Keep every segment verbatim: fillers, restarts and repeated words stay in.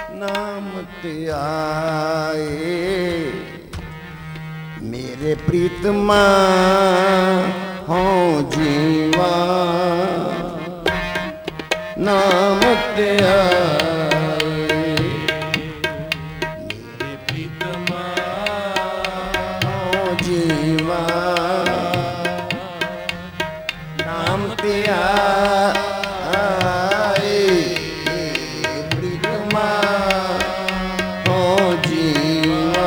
नाम त्याए मेरे प्रीतमा हो जीवा नाम त्याए मेरे प्रीतमा हो जीवा नाम त्याए प्रीतमा हो जीवा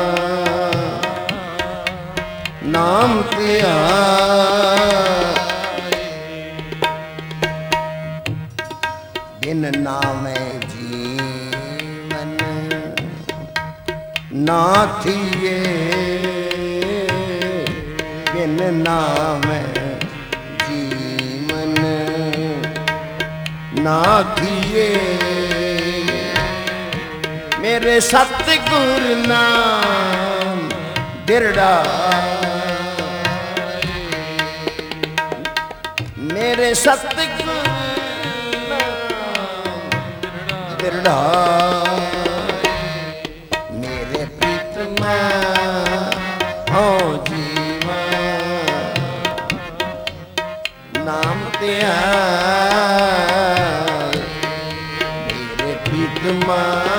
नाम त्याए बिन नामे जीवन ना थिए बिन नामे जीवन ना थिए मेरे सतगुर नाम दिरड़ा मेरे सतगुर नाम दिरड़ा मेरे प्रीतमा हो जीवा नाम त्याए मेरे प्रीतमा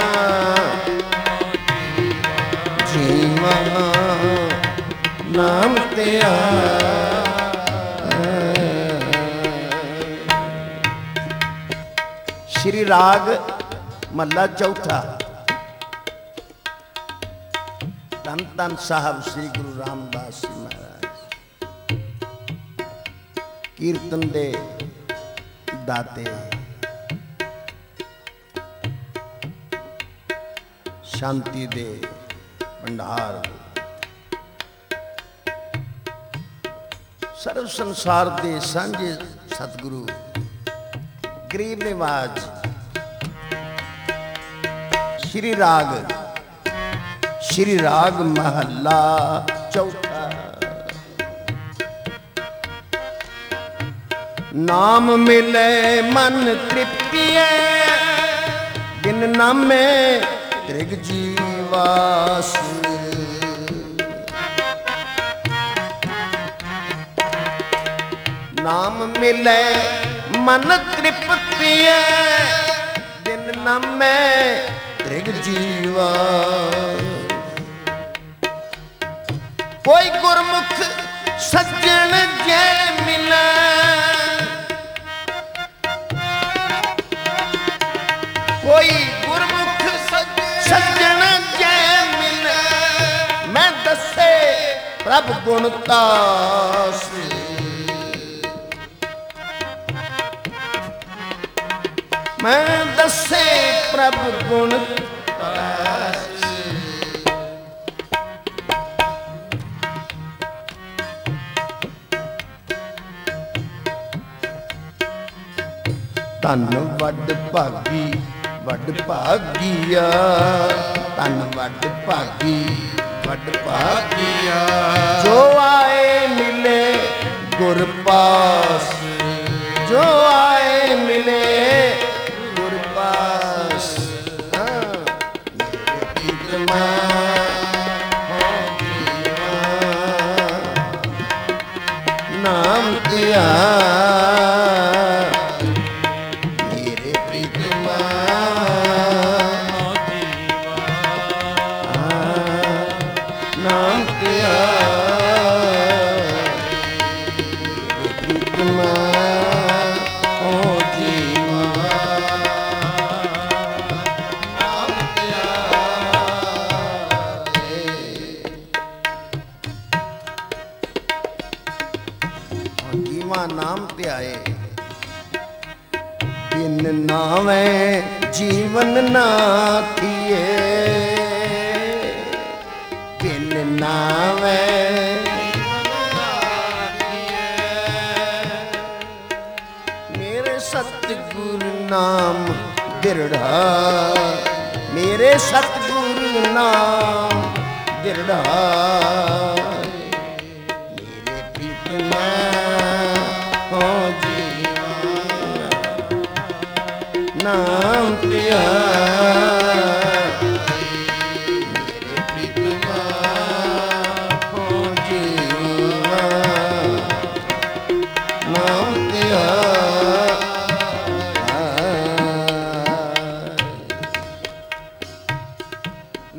जीवा नाम त्याए श्री राग महला चौथा धन धन साहब श्री गुरु रामदास जी महाराज कीर्तन दे दाते शांति दे भंडार सर्व संसार दे सांझे सतगुरु गरीब निवाज श्री राग श्री राग महला चौथा नाम मिले मन तृप्ति बिन नामे त्रिग जीवास नाम मिले मन तृप्ति बिन नामे त्रिग जीवा कोई गुरमुख सज्जन जय मिले कोई गुरमुख सज्जन जय मिले मैं दसे प्रभ गुण तास मैं दसे प्रभु गुण धन वड भागी वड भागिया धन वड भागी वड भागिया जो आए मिले गुर पास जो आए मिले नाम त्याए मेरे प्रीतमा नाम त्याए मेरे प्रीतमा हो जीवा नाम त्याए जीवा नाम त्याए बिन नावे जीवन ना थिए बिन नावे मेरे सतगुरु नाम दिरड़ा मेरे सतगुरु नाम दिरड़ा मेरे प्रीतमा हो जीवा नाम त्याए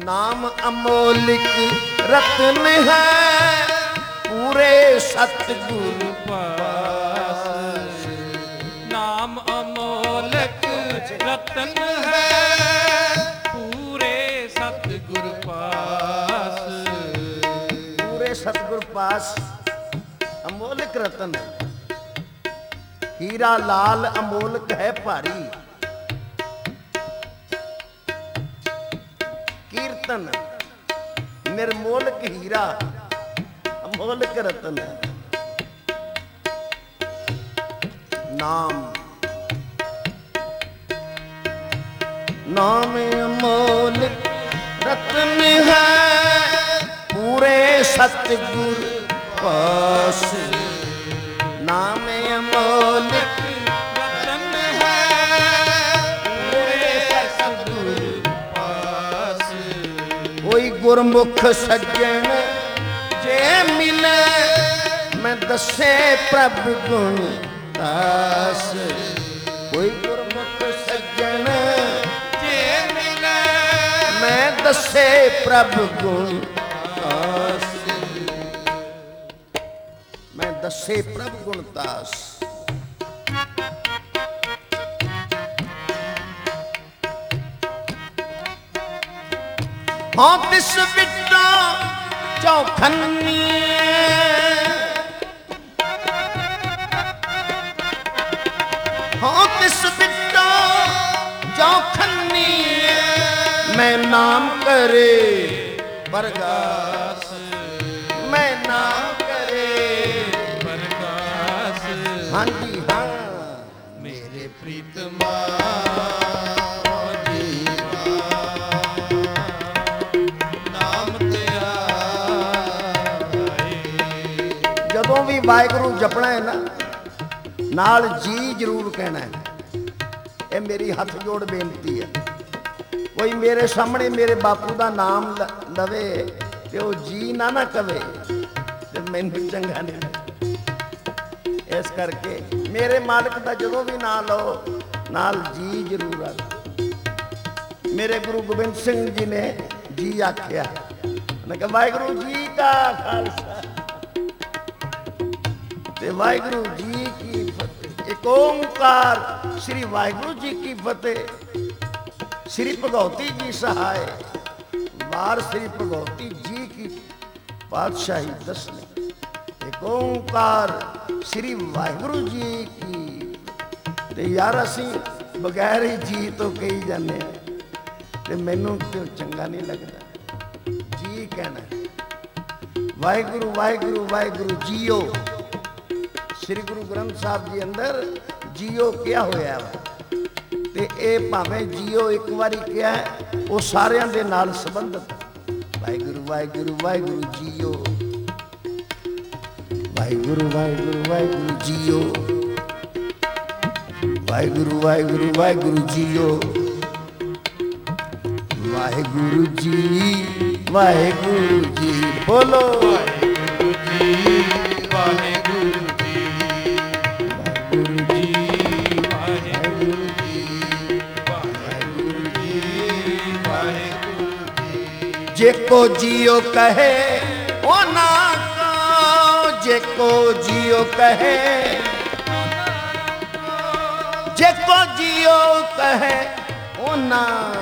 नाम अमोलिक रत्न है पूरे सतगुर पास। नाम अमोलिक रत्न है पूरे सतगुर पास। पूरे सतगुर पास अमोलिक रत्न है। हीरा लाल अमोलक है भारी। कीर्तन निर्मोलक हीरा अमोलक रत्न है। नाम नाम अमोलक रत्न है पूरे सतगुर पास। नाम अमोलक रत्न है पूरे सतगुर पास। कोई गुरमुख सज्जन जे मिले मैं दसे प्रभु गुण दास। कोई गुरमुख सज्जन जे मिले मैं दसे प्रभु गुण दास। मैं दसे प्रभु गुण दास। हाँ तिस बिट्टा चौखन्नी हाँ तिस बिट्टा चौखन्नी मैं नाम करे बरगास। मैं नाम करे प्रकाश। हाँ जी हाँ मेरे प्रीतमा ਜਦੋਂ ਵੀ ਵਾਹਿਗੁਰੂ ਜਪਣਾ ਹੈ ਨਾ ਨਾਲ ਜੀ ਜ਼ਰੂਰ ਕਹਿਣਾ ਹੈ। ਇਹ ਮੇਰੀ ਹੱਥ ਜੋੜ ਬੇਨਤੀ ਹੈ। ਕੋਈ ਮੇਰੇ ਸਾਹਮਣੇ ਮੇਰੇ ਬਾਪੂ ਦਾ ਨਾਮ ਲਵੇ ਤੇ ਉਹ ਜੀ ਨਾ ਨਾ ਕਵੇ ਤੇ ਮੈਨੂੰ ਚੰਗਾ ਨਹੀਂ। ਇਸ ਕਰਕੇ ਮੇਰੇ ਮਾਲਕ ਦਾ ਜਦੋਂ ਵੀ ਨਾਂ ਲਓ ਨਾਲ ਜੀ ਜ਼ਰੂਰ ਆ। ਮੇਰੇ ਗੁਰੂ ਗੋਬਿੰਦ ਸਿੰਘ ਜੀ ਨੇ ਜੀ ਆਖਿਆ। ਉਹਨੇ ਕਿਹਾ ਵਾਹਿਗੁਰੂ ਜੀ ਕਾ ਖਾਲਸਾ ਤੇ ਵਾਹਿਗੁਰੂ ਜੀ ਕੀ ਫਤਿਹ। ਇੱਕ ਓੰਕਾਰ ਸ੍ਰੀ ਵਾਹਿਗੁਰੂ ਜੀ ਕੀ ਫਤਿਹ। ਸ੍ਰੀ ਭਗਉਤੀ ਜੀ ਸਹਾਇ ਵਾਰ ਸ੍ਰੀ ਭਗਉਤੀ ਜੀ ਕੀ ਪਾਤਸ਼ਾਹੀ ਦਸਵੀਂ। ਇੱਕ ਓੰਕਾਰ ਸ੍ਰੀ ਵਾਹਿਗੁਰੂ ਜੀ ਕੀ। ਤੇ ਯਾਰ ਅਸੀਂ ਬਗੈਰ ਹੀ ਜੀ ਤੋਂ ਕਹੀ ਜਾਂਦੇ ਆ ਤੇ ਮੈਨੂੰ ਤੇ ਚੰਗਾ ਨਹੀਂ ਲੱਗਦਾ। ਜੀ ਕਹਿਣਾ ਵਾਹਿਗੁਰੂ ਵਾਹਿਗੁਰੂ ਵਾਹਿਗੁਰੂ ਜੀਓ। श्री गुरु ग्रंथ साहब जी अंदर जियो क्या होया वा ते ए भावें जियो एक बारी क्या है वो सारियां दे नाल संबंधित। वाहिगुरु वाहिगुरु वाहिगुरु जियो वाहिगुरु वाहिगुरू वाहिगुरू जियो वाहिगुरु वाहिगुरू वाहिगुरू जियो वाहिगुरु जी वाहिगुरू जी बोलो वाहिगुरु जी वाहिगुरु जेको जियो कहे ओ ना को। जेको जियो कहे जेको जियो कहे ओ ना।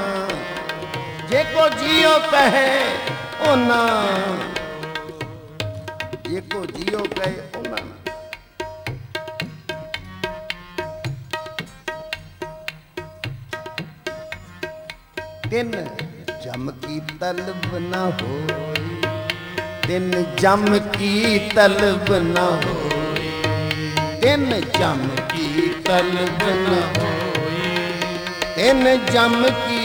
जेको जियो कहे ओ ना। जेको जियो कहे ओ ना। तिन जम की तलब न होई। तिन जम की तलब न होई। तिन जम की तलब न होई। तिन जम की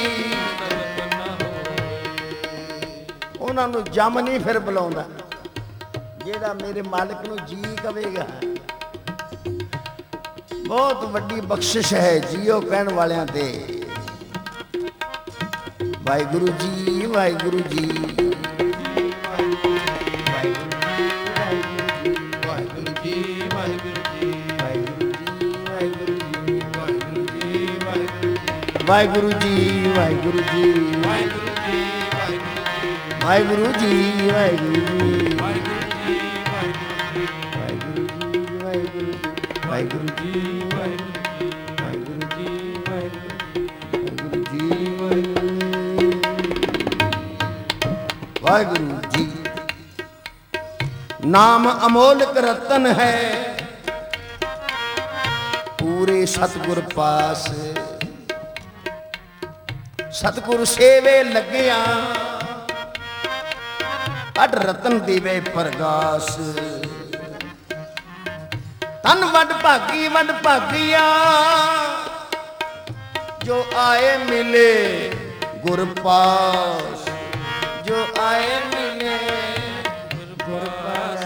ਉਹਨਾਂ ਨੂੰ ਜਮ ਨਹੀਂ ਫਿਰ ਬੁਲਾਉਂਦਾ ਜਿਹੜਾ ਮੇਰੇ ਮਾਲਕ ਨੂੰ ਜੀ ਕਵੇਗਾ। ਬਹੁਤ ਵੱਡੀ ਬਖਸ਼ਿਸ਼ ਹੈ ਜੀਓ ਕਹਿਣ ਵਾਲਿਆਂ ਤੇ। ਵਾਹਿਗੁਰੂ ਜੀ ਵਾਹਿਗੁਰੂ ਜੀ ਵਾਹਿਗੁਰੂ ਜੀ ਵਾਹਿਗੁਰੂ ਜੀ ਵਾਹਿਗੁਰੂ ਜੀ ਵਾਹਿਗੁਰੂ ਜੀ ਵਾਹਿਗੁਰੂ ਜੀ ਵਾਹਿਗੁਰੂ ਵਾਹਿਗੁਰੂ ਜੀ ਵਾਹਿਗੁਰੂ ਜੀ ਵਾਹਿਗੁਰੂ ਜੀ ਵਾਹਿਗੁਰੂ ਜੀ ਵਾਹਿਗੁਰੂ ਵਾਹਿਗੁਰੂ ਜੀ ਵਾਹਿਗੁਰੂ ਜੀ ਵਾਹਿਗੁਰੂ ਜੀ ਵਾਹਿਗੁਰੂ ਜੀ। ਨਾਮ ਅਮੋਲਕ ਰਤਨ ਹੈ ਪੂਰੇ ਸਤਿਗੁਰ ਪਾਸ। ਸਤਿਗੁਰ ਸੇਵੇ ਲੱਗਿਆ ਅਡ ਰਤਨ ਦੀਵੇ ਪ੍ਰਗਾਸ। ਤਨ ਵੱਡ ਭਾਗੀ ਵੱਡ ਭਾਗੀਆ ਜੋ ਆਏ ਮਿਲੇ ਗੁਰ ਪਾਸ। ਜੋ ਆਏ ਮਿਲੇ ਗੁਰ ਪਾਸ।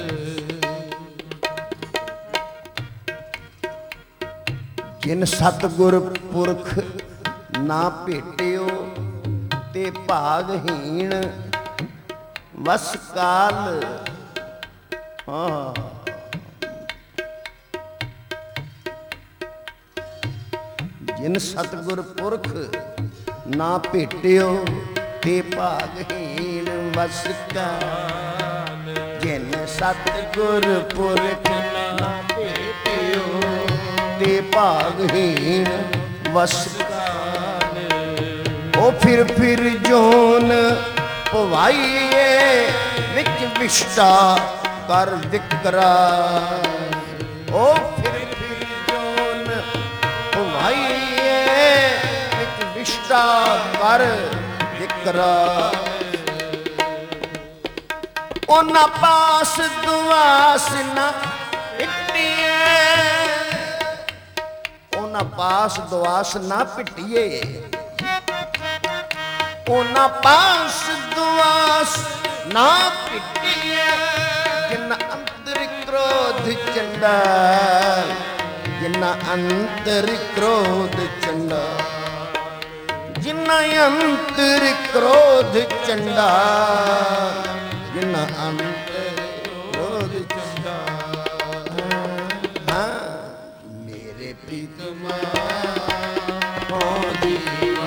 ਜਿਨ ਸਤਿਗੁਰ ਪੁਰਖ ਨਾ ਭੇਟਿਓ ਤੇ ਭਾਗਹੀਣ ਵਸ ਕਾਲ। ਹਾਂ ਜਿਨ ਸਤਿਗੁਰ ਪੁਰਖ ਨਾ ਭੇਟਿਓ ਤੇ ਭਾਗਹੀਣ ਵਸ ਕਾਲ। ਜਿਨ ਸਤਿਗੁਰ ਪੁਰਖ ਨਾ ਭੇਟਿਓ ਤੇ ਭਾਗਹੀਣ ਵਸ ਕਾਲ। ਉਹ ਫਿਰ ਫਿਰ ਜੋਨ ਪਵਾਈਏ ਵਿੱਚ ਵਿਸ਼ਟਾ ਕਰ ਵਿਕਰਾਲ। ਉਹ ਫਿਰ ਫਿਰ ਜੋਨ ਪਵਾਈਏ ਵਿੱਚ ਵਿਸ਼ਟਾ ਕਰ ਵਿਕਰਾਲ। ਉਹਨਾਂ ਪਾਸ ਦੁਆਸ ਨਾ ਪਿੱਟੀਏ। ਉਹਨਾਂ ਪਾਸ ਦੁਆਸ ਨਾ ਪਿੱਟੀਏ। ਉਹਨਾਂ ਪਾਸ ਦੁਆਸ ਨਾ ਪਿੱਟੀਏ। ਜਿਨ੍ਹਾਂ ਅੰਤਰ ਕ੍ਰੋਧ ਚੰਡਾਲ। ਜਿਨ੍ਹਾਂ ਅੰਤਰ ਕ੍ਰੋਧ ਚੰਡਾਲ। ਜਿਨ੍ਹਾਂ ਅੰਤਰ ਕ੍ਰੋਧ ਚੰਡਾਲ। ਜਿਨ੍ਹਾਂ ਅੰਤਰ ਕ੍ਰੋਧ ਚੰਡਾਲ। ਹਾਂ ਮੇਰੇ ਪ੍ਰੀਤਮਾ ਹੋ ਜੀਵਾ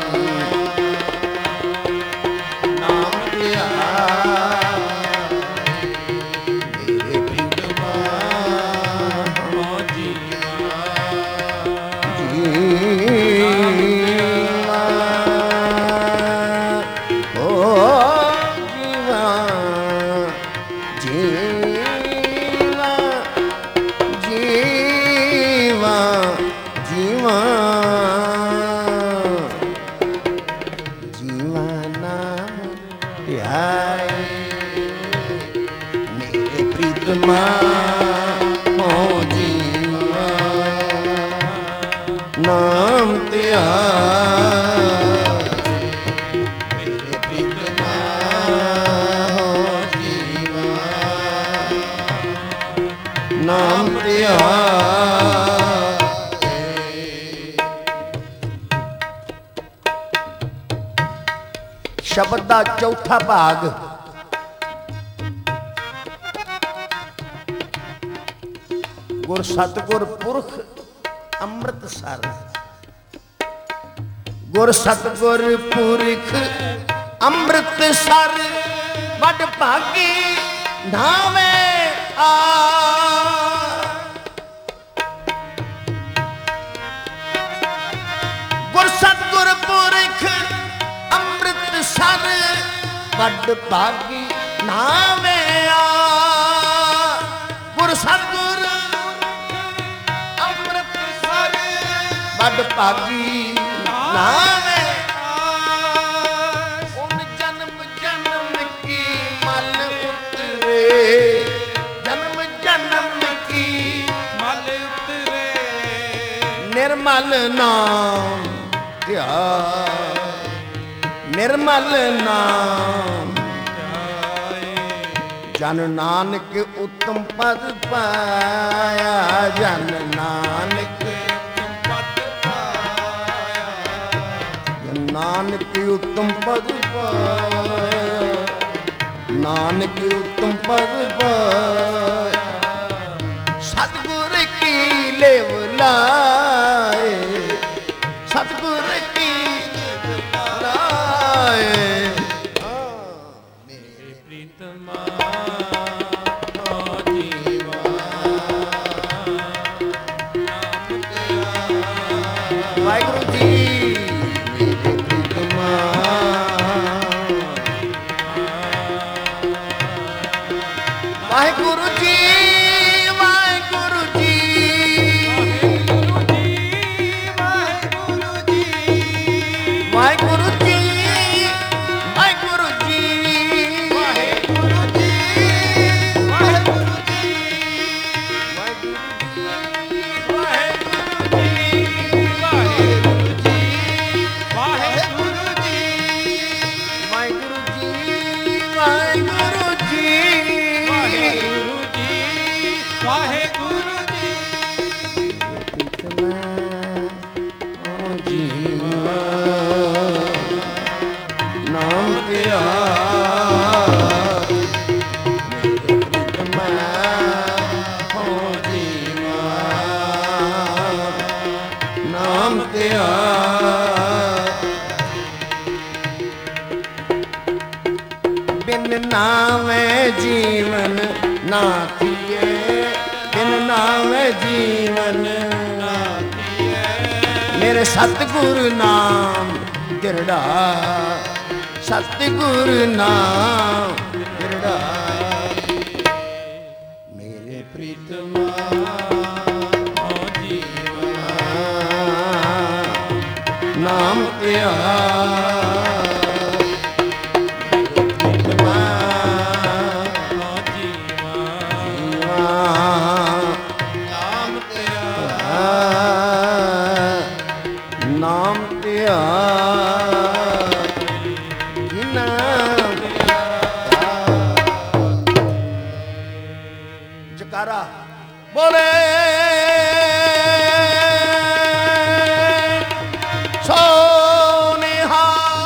ਨਾਮ ਧਿਆਏ। ਮੇਰੇ ਪ੍ਰੀਤਮਾ ਹੋ ਜੀਵਾ ਨਾਮ ਧਿਆਏ। ਸ਼ਬਦ ਦਾ ਚੌਥਾ ਭਾਗ ਗੁਰ ਸਤਿਗੁਰ ਪੁਰਖ ਅੰਮ੍ਰਿਤਸਰ। ਗੁਰ ਸਤਿਗੁਰ ਪੁਰਖ ਅੰਮ੍ਰਿਤਸਰ ਵੱਡ ਭਾਗੀ ਨਾਵੇਂ ਆ। ਗੁਰ ਸਤਿਗੁਰ ਪੁਰਖ ਅੰਮ੍ਰਿਤਸਰ ਵੱਡ ਭਾਗੀ ਨਾਵੇਂ ਆ। ਗੁਰ ਸਤਿਗੁਰ ਵੱਡ ਭਾਗੀ ਨਾਵੇਂ ਉਨ ਜਨਮ ਜਨਮ ਕੀ ਮਲ ਉਤਰੇ। ਜਨਮ ਜਨਮ ਕੀ ਮਲ ਉਤਰੇ। ਨਿਰਮਲ ਨਾਮ ਧਿਆਏ। ਨਿਰਮਲ ਨਾਮ ਧਿਆਏ। ਜਨ ਨਾਨਕ ਉਤਮ ਪਦ ਪਾਇਆ। ਜਨ ਨਾਨਕ ਨਾਨਕ ਉਤਮ ਪਦ ਪਾਇਆ। ਨਾਨਕ ਉਤਮ ਪਦ ਪਾਇਆ। ਸਤਿਗੁਰ ਕੀ ਲੇਵ ਲਾਏ। ਸਤਿਗੁਰ ਕੀ ਲਾਏ। बिन नावे जीवन ना थिए, बिन नावे जीवन ना थिए। मेरे सतगुरु नाम गिरड़ा, सतगुरु नाम गिरड़ा। मेरे प्रीतमा नाम त्या जकारा बोले सोनिहा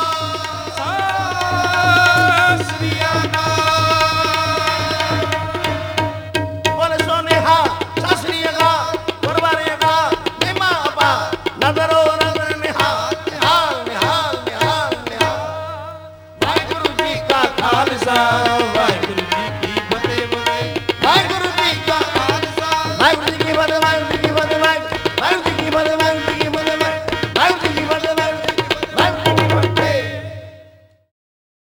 बोले सोनिहा सासरिया गुरबारिया निमा अपा नजरो नजर निहाल निहाल निहाल निहाल निहाल। वाहिगुरु जी का खालसा।